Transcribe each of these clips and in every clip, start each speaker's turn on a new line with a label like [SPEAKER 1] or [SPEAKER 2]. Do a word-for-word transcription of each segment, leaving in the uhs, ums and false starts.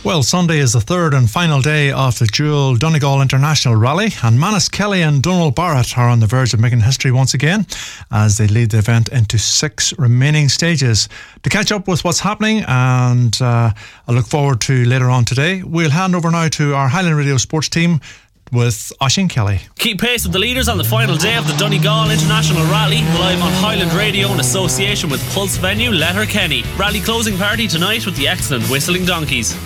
[SPEAKER 1] Well, Sunday is the third and final day of the dual Donegal International Rally, and Manus Kelly and Donal Barrett are on the verge of making history once again as they lead the event into six remaining stages. To catch up with what's happening, and uh, I look forward to later on today, we'll hand over now to our Highland Radio sports team with Oisín Kelly.
[SPEAKER 2] Keep pace with the leaders on the final day of the Donegal International Rally, live on Highland Radio in association with Pulse venue Letterkenny. Rally closing party tonight with the excellent Whistling Donkeys.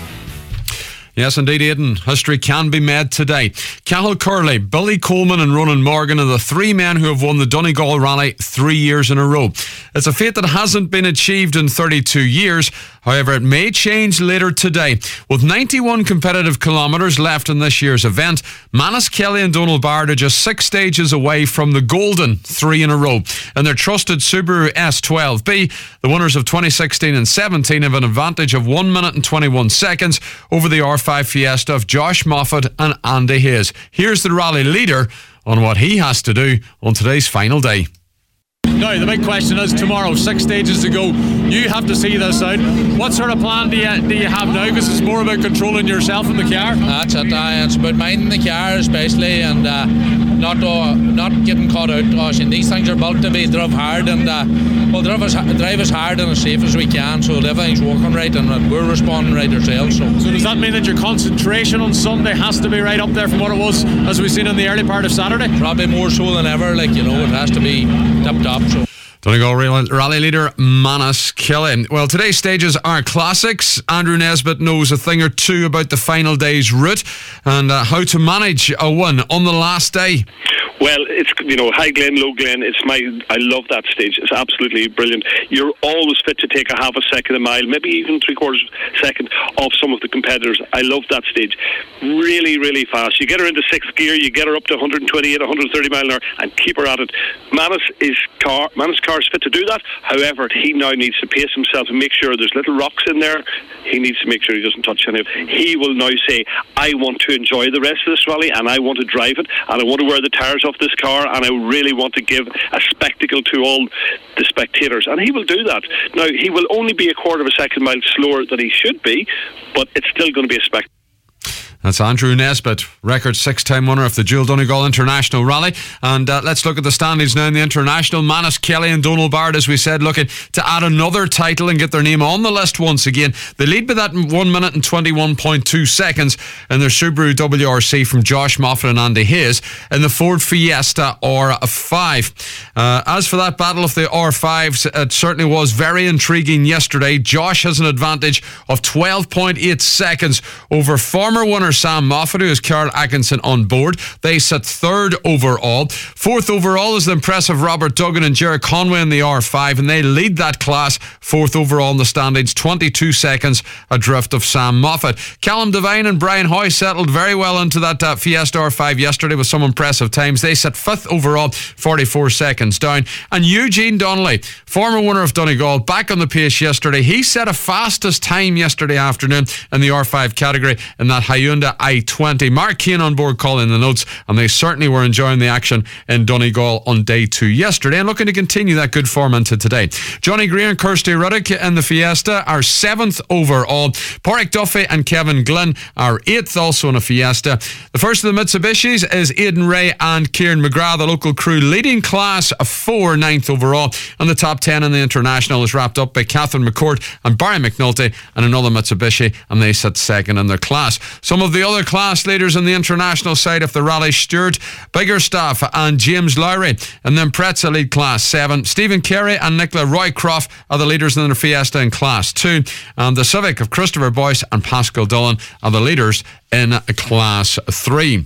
[SPEAKER 3] Yes, indeed, Aidan. History can be made today. Cathal Curley, Billy Coleman and Ronan Morgan are the three men who have won the Donegal Rally three years in a row. It's a feat that hasn't been achieved in thirty-two years. However, it may change later today. With ninety-one competitive kilometres left in this year's event, Manus Kelly and Donal Barrett are just six stages away from the golden three in a row. In their trusted Subaru S twelve B, the winners of twenty sixteen and seventeen have an advantage of one minute and twenty-one seconds over the R five Fiesta of Josh Moffat and Andy Hayes. Here's the rally leader on what he has to do on today's final day.
[SPEAKER 4] Now, the big question is tomorrow, six stages to go. You have to see this out. What sort of plan do you, do you have now? Because it's more about controlling yourself in the car.
[SPEAKER 5] That's it. Uh, it's about minding the car especially, and uh, not uh, not getting caught out. Gosh, and these things are built to be driven hard, and uh, we'll drive as, drive as hard and as safe as we can, so everything's working right and we're responding right ourselves. So.
[SPEAKER 4] so does that mean that your concentration on Sunday has to be right up there from what it was as we've seen in the early part of Saturday?
[SPEAKER 5] Probably more so than ever. Like, you know, it has to be tip top. So.
[SPEAKER 3] Donegal Rally leader Manus Kelly. Well, today's stages are classics. Andrew Nesbitt knows a thing or two about the final day's route and uh, how to manage a win on the last day.
[SPEAKER 6] Well, it's, you know, High Glen, Low Glen, it's my, I love that stage. It's absolutely brilliant. You're always fit to take a half a second a mile, maybe even three quarters second off some of the competitors. I love that stage. Really, really fast. You get her into sixth gear, you get her up to one twenty-eight, one thirty mile an hour and keep her at it. Manus is car, Manus car is fit to do that. However, he now needs to pace himself and make sure there's little rocks in there. He needs to make sure he doesn't touch any of it. He will now say, I want to enjoy the rest of this rally and I want to drive it and I want to wear the tyres off this car and I really want to give a spectacle to all the spectators, and he will do that. Now, he will only be a quarter of a second mile slower than he should be, but it's still going to be a spectacle.
[SPEAKER 3] That's Andrew Nesbitt, record six-time winner of the dual Donegal International Rally. And uh, let's look at the standings now in the International. Manus Kelly and Donal Barrett, as we said, looking to add another title and get their name on the list once again. They lead by that in one minute and twenty-one point two seconds in their Subaru W R C from Josh Moffat and Andy Hayes in the Ford Fiesta R five. Uh, as for that battle of the R fives, it certainly was very intriguing yesterday. Josh has an advantage of twelve point eight seconds over former winner Sam Moffat, who has Carl Atkinson on board. They sit third overall. Fourth overall is the impressive Robert Duggan and Jerry Conway in the R five, and they lead that class fourth overall in the standings, twenty-two seconds adrift of Sam Moffat. Callum Devine and Brian Hoy settled very well into that uh, Fiesta R five yesterday with some impressive times. They sit fifth overall, forty-four seconds down. And Eugene Donnelly, former winner of Donegal, back on the pace yesterday. He set a fastest time yesterday afternoon in the R five category in that Hyundai i twenty. Mark Keane on board calling the notes, and they certainly were enjoying the action in Donegal on day two yesterday and looking to continue that good form into today. Johnny Greer and Kirsty Ruddock in the Fiesta are seventh overall. Porrick Duffy and Kevin Glynn are eighth, also in a Fiesta. The first of the Mitsubishis is Aidan Ray and Kieran McGrath, the local crew, leading class four, ninth overall. And the top ten in the International is wrapped up by Catherine McCourt and Barry McNulty and another Mitsubishi, and they sit second in their class. Some of the other class leaders on the International side of the rally: Stuart Biggerstaff and James Lowry, and then Pretza lead class seven. Stephen Carey and Nicola Roycroft are the leaders in the Fiesta in class two, and the Civic of Christopher Boyce and Pascal Dillon are the leaders in class three.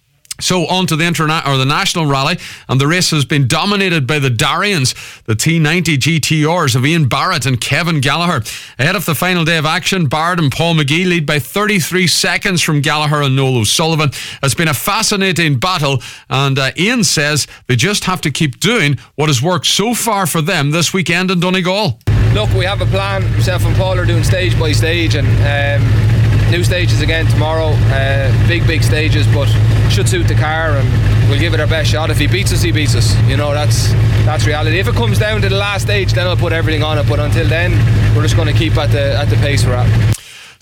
[SPEAKER 3] So on to the interna- or the National Rally, and the race has been dominated by the Darians, the T ninety G T Rs of Ian Barrett and Kevin Gallagher. Ahead of the final day of action, Barrett and Paul McGee lead by thirty-three seconds from Gallagher and Noel O'Sullivan. It's been a fascinating battle, and uh, Ian says they just have to keep doing what has worked so far for them this weekend in Donegal.
[SPEAKER 7] Look, we have a plan. Myself and Paul are doing stage by stage, and um, new stages again tomorrow. Uh, big, big stages, but should suit the car, and we'll give it our best shot. If he beats us, he beats us. You know, that's that's reality. If it comes down to the last stage, then I'll put everything on it. But until then, we're just going to keep at the at the pace we're at.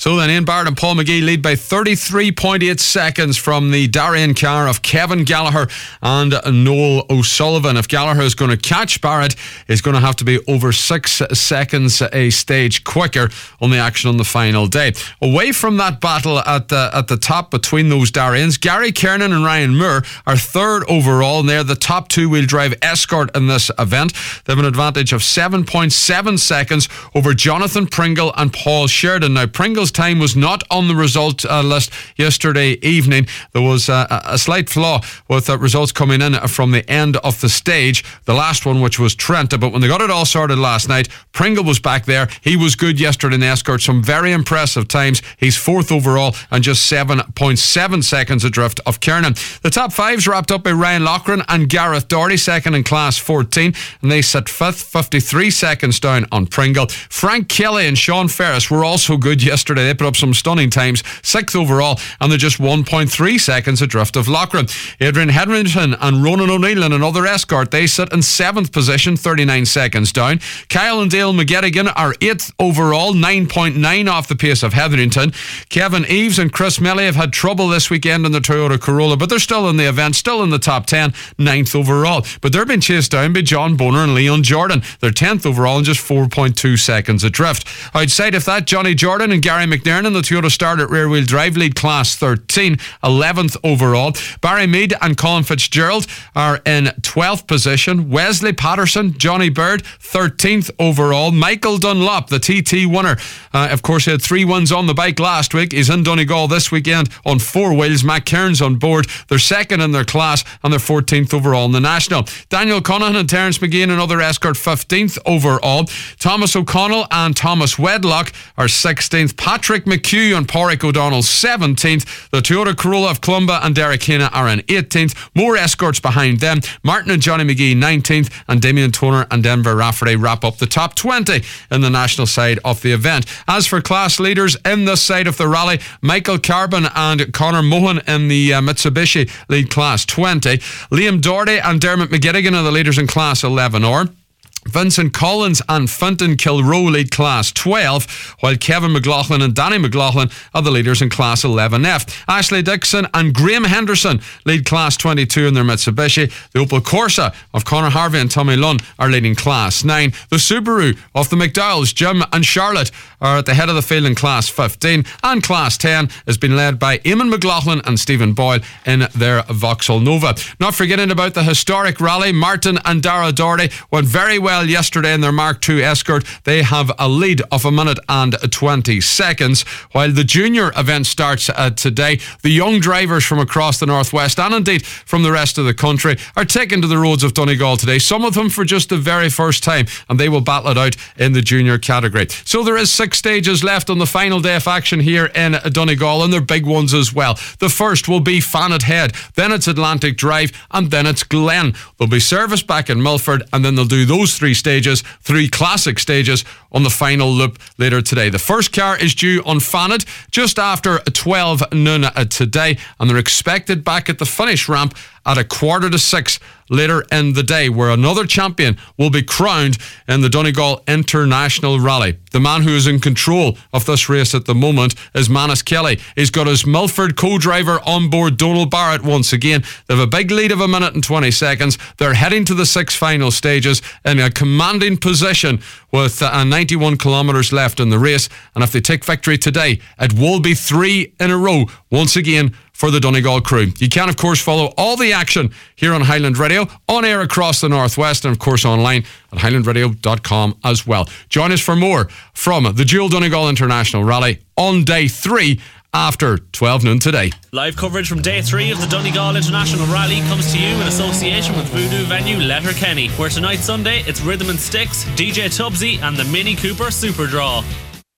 [SPEAKER 3] So then Ian Barrett and Paul McGee lead by thirty-three point eight seconds from the Darien car of Kevin Gallagher and Noel O'Sullivan. If Gallagher is going to catch Barrett, he's going to have to be over six seconds a stage quicker on the action on the final day. Away from that battle at the at the top between those Dariens, Gary Kernan and Ryan Moore are third overall, and they're the top two-wheel drive escort in this event. They have an advantage of seven point seven seconds over Jonathan Pringle and Paul Sheridan. Now, Pringle's time was not on the result uh, list yesterday evening. There was uh, a slight flaw with uh, results coming in from the end of the stage, the last one, which was Trent. But when they got it all sorted last night, Pringle was back there. He was good yesterday in the escort. Some very impressive times. He's fourth overall and just seven point seven seconds adrift of Kernan. The top five's wrapped up by Ryan Loughran and Gareth Doherty, second in class fourteen, and they sit fifth, fifty-three seconds down on Pringle. Frank Kelly and Sean Ferris were also good yesterday. They put up some stunning times, sixth overall, and they're just one point three seconds adrift of Loughran. Adrian Hetherington and Ronan O'Neill in another escort, they sit in seventh position, thirty-nine seconds down. Kyle and Dale McGettigan are eighth overall, nine point nine off the pace of Hetherington. Kevin Eves and Chris Melly have had trouble this weekend in the Toyota Corolla, but they're still in the event, still in the top ten, ninth overall. But they're being chased down by John Boner and Leon Jordan. They're tenth overall and just four point two seconds adrift. Outside of that, Johnny Jordan and Gary McNairn in the Toyota Starlet rear-wheel drive lead class thirteen, eleventh overall. Barry Mead and Colin Fitzgerald are in twelfth position. Wesley Patterson, Johnny Bird, thirteenth overall. Michael Dunlop, the T T winner, uh, of course, he had three wins on the bike last week. He's in Donegal this weekend on four wheels. Matt Cairns on board. They're second in their class and they're fourteenth overall in the national. Daniel Conahan and Terence McGee in another escort, fifteenth overall. Thomas O'Connell and Thomas Wedlock are sixteenth. Patrick McHugh and Porrick O'Donnell, seventeenth. The Toyota Corolla of Clumba and Derek Hanna are in eighteenth. More escorts behind them. Martin and Johnny McGee, nineteenth. And Damien Toner and Denver Rafferty wrap up the top twenty in the national side of the event. As for class leaders in this side of the rally, Michael Carbon and Connor Mohan in the uh, Mitsubishi lead class twenty. Liam Doherty and Dermot McGettigan are the leaders in class eleven or. Vincent Collins and Finton Kilroe lead class twelve, while Kevin McLaughlin and Danny McLaughlin are the leaders in class eleven F. Ashley Dixon and Graham Henderson lead class twenty-two in their Mitsubishi. The Opel Corsa of Conor Harvey and Tommy Lunn are leading class nine. The Subaru of the McDowells, Jim and Charlotte, are at the head of the field in class fifteen, and class ten has been led by Eamon McLaughlin and Stephen Boyle in their Vauxhall Nova. Not forgetting about the historic rally, Martin and Dara Doherty went very well yesterday in their Mark two escort. They have a lead of a minute and twenty seconds. While the junior event starts uh, today, the young drivers from across the northwest and indeed from the rest of the country are taken to the roads of Donegal today, some of them for just the very first time, and they will battle it out in the junior category. So there is six stages left on the final day of action here in Donegal, and they're big ones as well. The first will be Fanet Head, then it's Atlantic Drive, and then it's Glen. There'll be service back in Milford, and then they'll do those three stages, three classic stages, on the final loop later today. The first car is due on Fanet just after twelve noon today, and they're expected back at the finish ramp at a quarter to six later in the day, where another champion will be crowned in the Donegal International Rally. The man who is in control of this race at the moment is Manus Kelly. He's got his Milford co-driver on board, Donal Barrett, once again. They have a big lead of a minute and twenty seconds. They're heading to the six final stages in a commanding position with uh, ninety-one kilometres left in the race, and if they take victory today, it will be three in a row once again for the Donegal crew. You can, of course, follow all the action here on Highland Radio, on air across the Northwest, and, of course, online at highland radio dot com as well. Join us for more from the Dual Donegal International Rally on day three after twelve noon today.
[SPEAKER 2] Live coverage from day three of the Donegal International Rally comes to you in association with Voodoo venue Letterkenny, where tonight Sunday it's Rhythm and Sticks, D J Tubbsy and the Mini Cooper Super Draw.